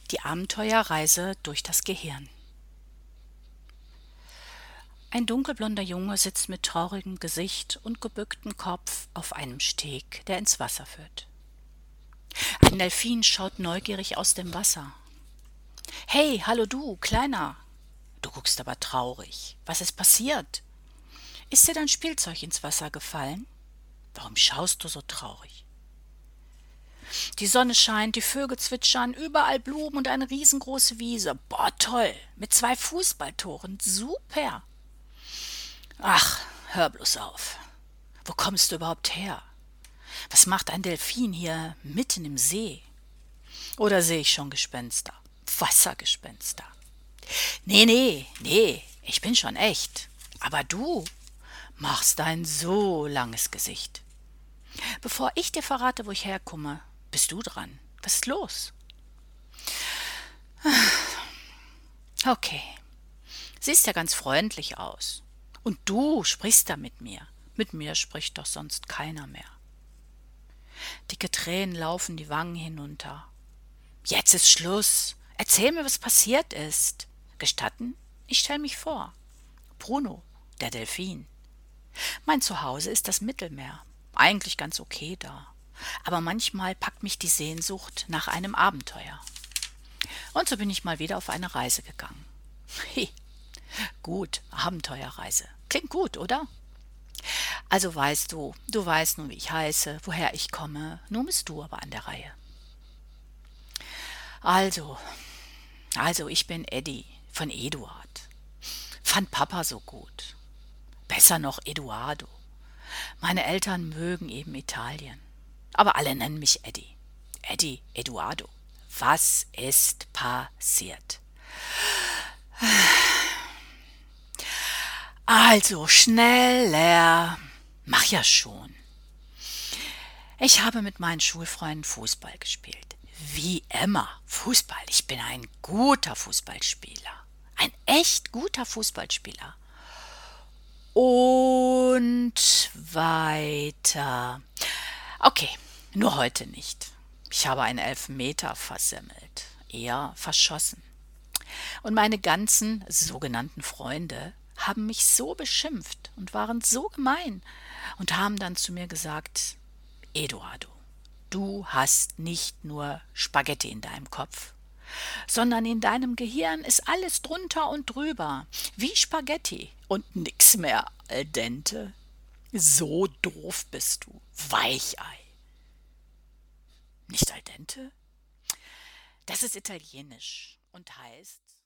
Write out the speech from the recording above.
Die Abenteuerreise durch das Gehirn. Ein dunkelblonder Junge sitzt mit traurigem Gesicht und gebücktem Kopf auf einem Steg, der ins Wasser führt. Ein Delfin schaut neugierig aus dem Wasser. Hey, hallo du, Kleiner! Du guckst aber traurig. Was ist passiert? Ist dir dein Spielzeug ins Wasser gefallen? Warum schaust du so traurig? Die Sonne scheint, die Vögel zwitschern, überall Blumen und eine riesengroße Wiese. Boah, toll! Mit 2 Fußballtoren. Super! Ach, hör bloß auf. Wo kommst du überhaupt her? Was macht ein Delfin hier mitten im See? Oder sehe ich schon Gespenster? Wassergespenster. Nee, ich bin schon echt. Aber du machst ein so langes Gesicht. Bevor ich dir verrate, wo ich herkomme, bist du dran. Was ist los? Okay, siehst ja ganz freundlich aus. Und du sprichst da mit mir. Mit mir spricht doch sonst keiner mehr. Dicke Tränen laufen die Wangen hinunter. Jetzt ist Schluss. Erzähl mir, was passiert ist. Gestatten? Ich stell mich vor. Bruno, der Delfin. Mein Zuhause ist das Mittelmeer. Eigentlich ganz okay da. Aber manchmal packt mich die Sehnsucht nach einem Abenteuer. Und so bin ich mal wieder auf eine Reise gegangen. Hi, gut, Abenteuerreise. Klingt gut, oder? Also weißt du weißt nun, wie ich heiße, woher ich komme. Nun bist du aber an der Reihe. Also, ich bin Eddie von Eduard. Fand Papa so gut. Besser noch Eduardo. Meine Eltern mögen eben Italien. Aber alle nennen mich Eddie. Eddie, Eduardo. Was ist passiert? Also, schneller. Mach ja schon. Ich habe mit meinen Schulfreunden Fußball gespielt. Wie immer. Fußball. Ich bin ein guter Fußballspieler. Ein echt guter Fußballspieler. Und weiter. Okay, nur heute nicht. Ich habe einen Elfmeter versemmelt. Eher verschossen. Und meine ganzen sogenannten Freunde haben mich so beschimpft und waren so gemein und haben dann zu mir gesagt, Eduardo, du hast nicht nur Spaghetti in deinem Kopf, sondern in deinem Gehirn ist alles drunter und drüber, wie Spaghetti und nix mehr al dente. So doof bist du, Weichei. Nicht al dente? Das ist italienisch und heißt